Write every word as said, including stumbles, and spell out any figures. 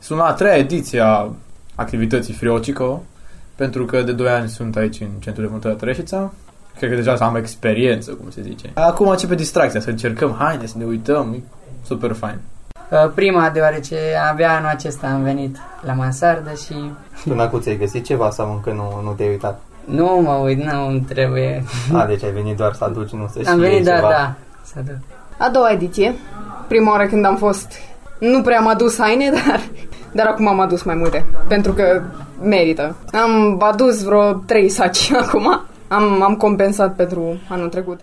Sunt la a treia ediție a activității Friocico, pentru că de doi ani sunt aici în Centrul de Voluntariat Reșița. Cred că deja am experiență, cum se zice. Acum începe distracția, să încercăm, haide să ne uităm, e super fain. Prima, deoarece abia anul acesta am venit la mansardă și... Tu, Nacu, ți-ai găsit ceva sau încă nu, nu te-ai uitat? Nu mă uit, nu trebuie. A, deci ai venit doar să aduci, nu să știi Am venit, da, ceva. da, să aduc. A doua ediție. Prima oară când am fost, nu prea am adus haine, dar, dar acum am adus mai multe, pentru că merită. Am adus vreo trei saci acum, am, am compensat pentru anul trecut.